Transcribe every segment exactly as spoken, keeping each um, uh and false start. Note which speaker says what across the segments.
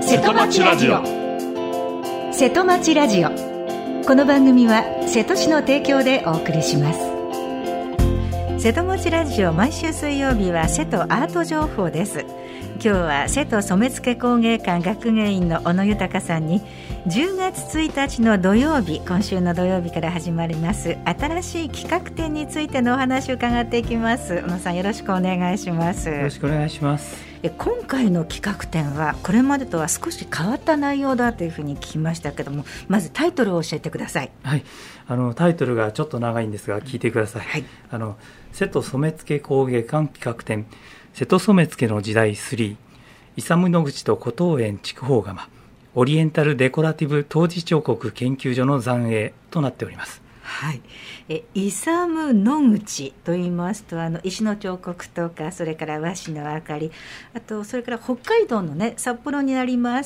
Speaker 1: 瀬戸町ラジオ。瀬戸町ラジオ、この番組は瀬戸市の提供でお送りします。瀬戸町ラジオ、毎週水曜日は瀬戸アート情報です。今日は瀬戸染付工芸館学芸員の小野豊さんにじゅうがつついたちの土曜日、今週の土曜日から始まります新しい企画展についてのお話を伺っていきます。小野さん、よろしくお願いします。
Speaker 2: よろしくお願いします。
Speaker 1: え今回の企画展はこれまでとは少し変わった内容だというふうに聞きましたけども、まずタイトルを教えてください。
Speaker 2: はい、あのタイトルがちょっと長いんですが聞いてください。はい、あの瀬戸染付工芸館企画展、瀬戸染付の時代スリー、イサム・ノグチと古東園筑豊窯オリエンタルデコラティブ陶磁彫刻研究所の残影となっております。
Speaker 1: はい、えイサム・ノグチと言いますと、あの石の彫刻とか、それから和紙の明かり、あとそれから北海道のね、札幌になります、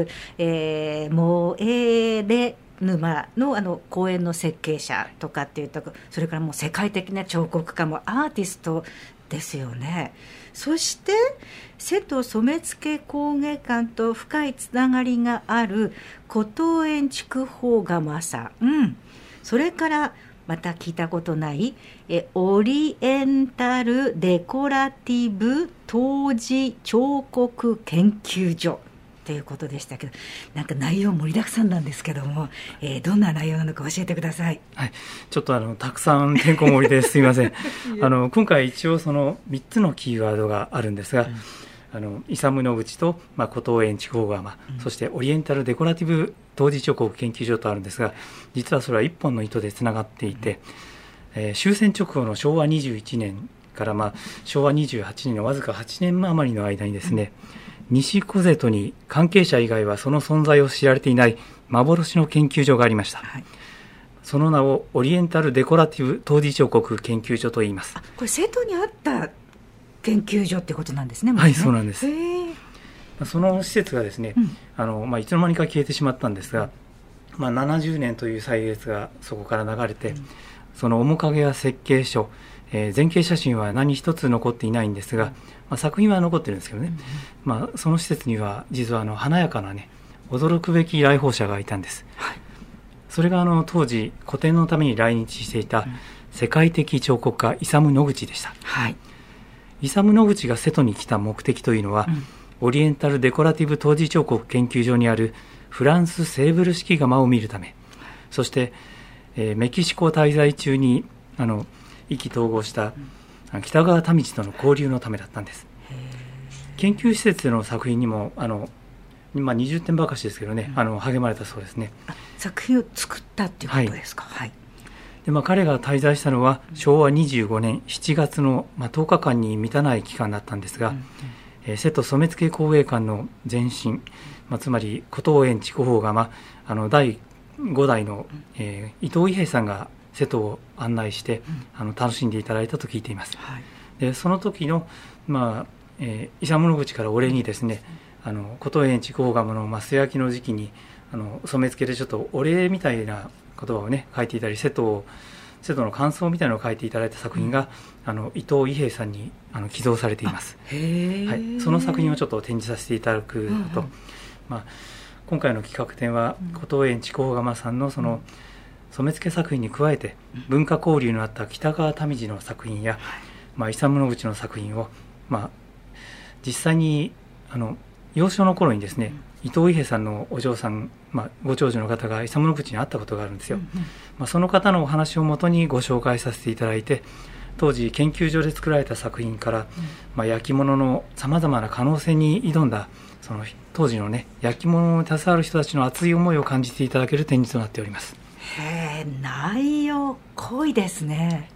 Speaker 1: えー、モエレ沼 の, あの公園の設計者とかっていうと、それからもう世界的な彫刻家もアーティストですよね。そして瀬戸染付工芸館と深いつながりがある古東園筑豊窯さん、うん、それからまた聞いたことないえオリエンタルデコラティブ陶磁彫刻研究所ということでしたけど、なんか内容盛りだくさんなんですけども、えー、どんな内容なのか教えてください。
Speaker 2: はい、ちょっとあのたくさんてんこ盛りですいませんあの今回一応そのみっつのキーワードがあるんですが、うん、あのイサム・ノグチと、まあ、古東園筑豊窯、うん、そしてオリエンタルデコラティブ陶磁彫刻研究所とあるんですが、実はそれは一本の糸でつながっていて、うんえー、終戦直後のしょうわにじゅういちねんから、まあ、しょうわにじゅうはちねんのわずかはちねん余りの間にですね、うん、西小瀬戸に関係者以外はその存在を知られていない幻の研究所がありました。はい、その名をオリエンタルデコラティブ陶磁彫刻研究所と言います。
Speaker 1: あ、これ瀬戸にあった研究所ってことなんですね。
Speaker 2: はい、そうなんです。
Speaker 1: へー。
Speaker 2: その施設がですね、うん、あのまあ、いつの間にか消えてしまったんですが、まあ、ななじゅうねんという歳月がそこから流れて、うん、その面影や設計書、えー、前景写真は何一つ残っていないんですが、まあ、作品は残ってるんですけどね、うんまあ、その施設には実はあの華やかなね、驚くべき来訪者がいたんです。はい、それがあの当時個展のために来日していた世界的彫刻家イサム・ノグチでした。はい、イサム・ノグチが瀬戸に来た目的というのは、うん、オリエンタルデコラティブ陶磁彫刻研究所にあるフランスセーブル式窯を見るため、そして、えー、メキシコ滞在中にあの意気投合した、うん、北川民次との交流のためだったんです。研究施設での作品にもあの、まあ、にじゅってんばかしですけどね、うん、あの励まれたそうですね。
Speaker 1: 作品を作ったっていうことですか。はい、はい
Speaker 2: でまあ、彼が滞在したのはしょうわにじゅうごねんしちがつの、まあ、とおかかんに満たない期間だったんですが、うんうんえー、瀬戸染付工芸館の前身、まあ、つまり古東園筑豊窯、あのだいごだいの、えー、伊藤伊兵衛さんが瀬戸を案内して、うん、あの楽しんでいただいたと聞いています。はい、でその時の、まあえー、イサム・ノグチからお礼にですね、あの古東園筑豊窯の、まあ、素焼きの時期にあの染付でちょっとお礼みたいな言葉をね書いていたり、瀬戸を瀬戸の感想みたいなのを書いていただいた作品が、うん、あの伊藤伊兵衛さんにあの寄贈されています。へ、はい、その作品をちょっと展示させていただくと、うんうんまあ、今回の企画展は、うん、古東園筑豊窯さんのその染付作品に加えて、うん、文化交流のあった北川民次の作品や、はいまあ、イサム・ノグチの作品を、まあ、実際にあの幼少の頃にですね、うん、伊藤伊兵衛さんのお嬢さん、まあ、ご長女の方がイサム・ノグチに会ったことがあるんですよ。うんうんまあ、その方のお話をもとにご紹介させていただいて、当時研究所で作られた作品から、うんまあ、焼き物のさまざまな可能性に挑んだその当時のね焼き物に携わる人たちの熱い思いを感じていただける展示となっております。
Speaker 1: へー、内容濃いですね。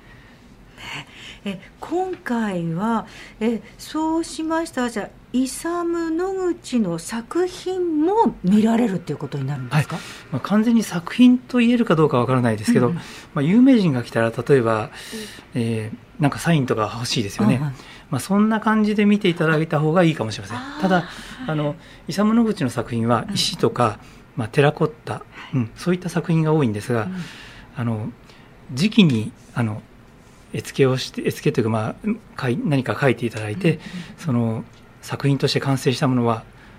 Speaker 1: え今回はえそうしましたら、じゃあイサム・ノグチの作品も見られるということになるんですか。はい
Speaker 2: まあ、完全に作品と言えるかどうかわからないですけど、うんまあ、有名人が来たら例えば、えー、なんかサインとか欲しいですよね。うんまあ、そんな感じで見ていただいた方がいいかもしれません。ただあのイサム・ノグチの作品は石とか、うんまあ、テラコッタ、うん、そういった作品が多いんですが、うん、あの時期にあの絵付けをして絵付けというか、まあ、何か書いていただいて、うんうん、その作品として完成したものは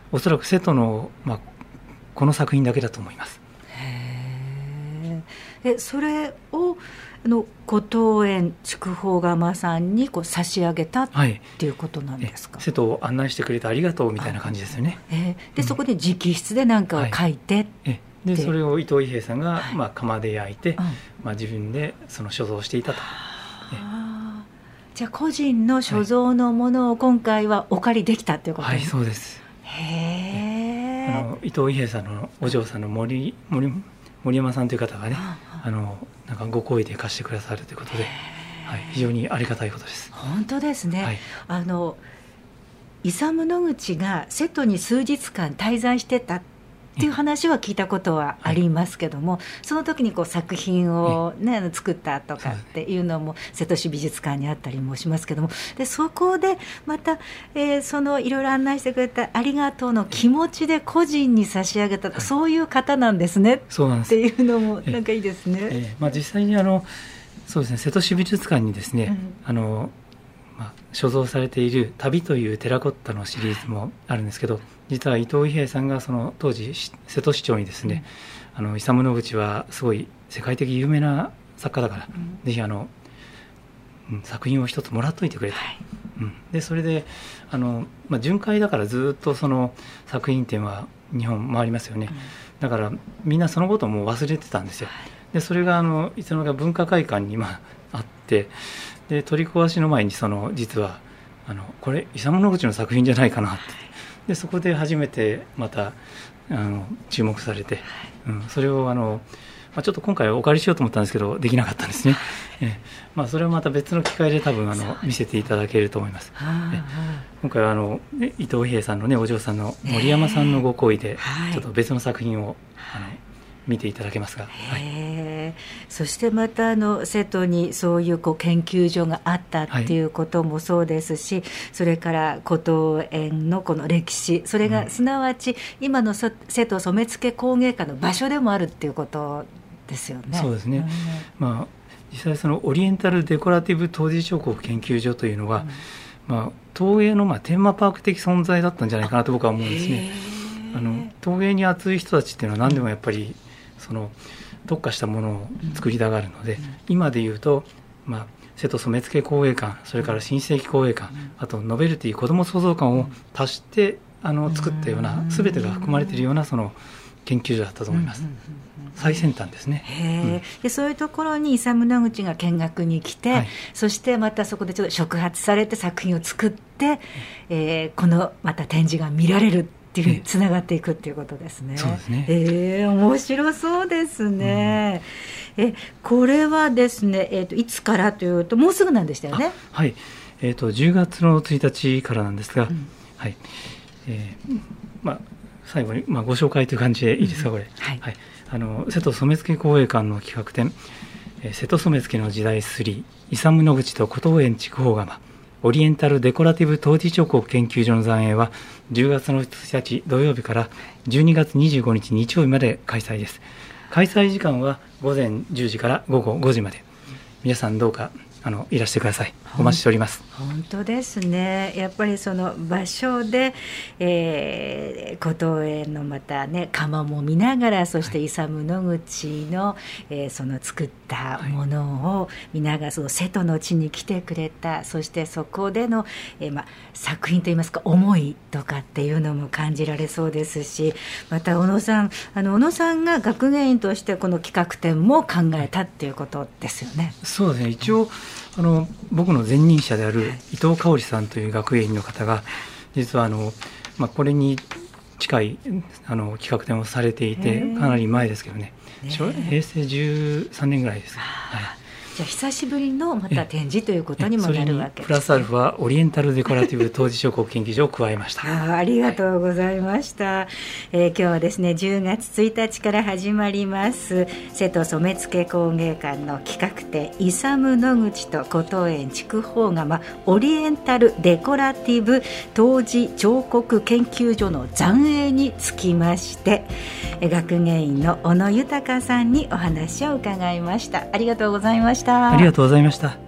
Speaker 2: おそらく瀬戸の、まあ、この作品だけだと思います。
Speaker 1: へえ、それをあの古東園筑豊窯さんにこう差し上げたっていうことなんですか。
Speaker 2: 瀬戸を案内してくれてありがとうみたいな感じですよね。
Speaker 1: えー、でそこで直筆で何かを書いて、はい、
Speaker 2: えでそれを伊藤伊兵衛さんが、はい、まあ、窯で焼いて、
Speaker 1: うん、
Speaker 2: まあ、自分でその所蔵していたと。
Speaker 1: あ、じゃあ個人の所蔵のものを今回はお借りできたということです、
Speaker 2: はい、はい、そうです。
Speaker 1: へ
Speaker 2: あの伊藤伊兵衛さんのお嬢さんの 森, 森, 森山さんという方がね、あのなんかご好意で貸してくださるということで、はい、非常にありがたいことです。
Speaker 1: 本当ですね、
Speaker 2: はい、
Speaker 1: あのイサム・ノグチが瀬戸に数日間滞在してたっていう話は聞いたことはありますけども、はい、その時にこう作品を、ね、作ったとかっていうのも瀬戸市美術館にあったりもしますけども、でそこでまた、えー、そのいろいろ案内してくれたありがとうの気持ちで個人に差し上げた、はい、そういう方なんですね。
Speaker 2: そうなんです
Speaker 1: っていうのもなんかいいですね。
Speaker 2: えーえーまあ、実際にあのそうですね、瀬戸市美術館にですね、うん、あのまあ、所蔵されている旅というテラコッタのシリーズもあるんですけど、実は伊藤伊兵衛さんがその当時瀬戸市長にですね、うん、あのイサム・ノグチはすごい世界的有名な作家だから、うん、ぜひあの、うん、作品を一つもらっといてくれと、はい、うん、でそれであの、まあ、巡回だからずっとその作品展は日本回りますよね、うん、だからみんなそのことをもう忘れてたんですよ。でそれがあのいつの間にか文化会館に、まあ、あって、で取り壊しの前にその実はあのこれイサム・ノグチの作品じゃないかなって、でそこで初めてまたあの注目されて、うん、それをあの、まあ、ちょっと今回お借りしようと思ったんですけどできなかったんですね。え、まあ、それはまた別の機会で多分あの見せていただけると思います。え今回はあの伊藤伊兵衛さんの、ね、お嬢さんの森山さんのご好意で、ちょっと別の作品をあの見ていただけますが、はい、
Speaker 1: そしてまたあの瀬戸にそういうこう研究所があったっていうこともそうですし、はい、それから古東園のこの歴史、それがすなわち今の瀬戸染付工芸館の場所でもあるっていうことですよね。
Speaker 2: そうですね、うん、まあ、実際そのオリエンタルデコラティブ陶磁彫刻研究所というのは、うん、まあ、陶芸のまあテーマパーク的存在だったんじゃないかなと僕は思うんですね。あの陶芸に熱い人たちっていうのは何でもやっぱり、うん、その特化したものを作りたがるので、うん、今でいうと、まあ、瀬戸染付工芸館、それから新世紀工芸館、うん、あとノベルティ子ども創造館を足してあの作ったような、全てが含まれているようなその研究所だったと思います。最先端ですね。
Speaker 1: へ、うん、でそういうところにイサム・ノグチが見学に来て、はい、そしてまたそこでちょっと触発されて作品を作って、えー、このまた展示が見られるっていうふうにつながっていくっていうことですね。
Speaker 2: そうですね。
Speaker 1: えー、面白そうですね。うん、えこれはですね、えーと、いつからというともうすぐなんでしたよね。
Speaker 2: はい、えーと、じゅうがつのついたちからなんですが、うん、はい、えーまあ、最後に、まあ、ご紹介という感じでいいですか、これ、うん、はいはい、あの瀬戸染付工芸館の企画展、えー、瀬戸染付の時代スリーイサム・ノグチと古東園筑豊窯オリエンタルデコラティブ陶磁彫刻研究所の残影はじゅうがつのついたち土曜日からじゅうにがつにじゅうごにち日曜日まで開催です。開催時間はごぜんじゅうじからごごごじまで、皆さんどうかあのいらしてください。お待ちしております。
Speaker 1: 本当ですね。やっぱりその場所で、えー、古東園のまたね窯も見ながら、そしてイサム・ノグチの、えー、その作ったものを見ながら、その瀬戸の地に来てくれた、そしてそこでの、えーま、作品といいますか思いとかっていうのも感じられそうですし、また小野さんあの小野さんが学芸員としてこの企画展も考えたっていうことですよね。
Speaker 2: そうですね。一応あの僕の前任者である伊藤香織さんという学芸員の方が実はあの、まあ、これに近いあの企画展をされていて、かなり前ですけどね、へいせいじゅうさんねんぐらいです。はい、
Speaker 1: じゃあ久しぶりのまた展示ということにもなるわけです、ね、
Speaker 2: プラスアルファオリエンタルデコラティブ陶磁彫刻研究所を加えました。
Speaker 1: あ, ありがとうございました。はい、えー、今日はですねじゅうがつついたちから始まります瀬戸染付工芸館の企画展イサム・ノグチと古東園筑豊窯オリエンタルデコラティブ陶磁彫刻研究所の残影につきまして、学芸員の小野豊さんにお話を伺いました。ありがとうございました。
Speaker 2: ありがとうございました。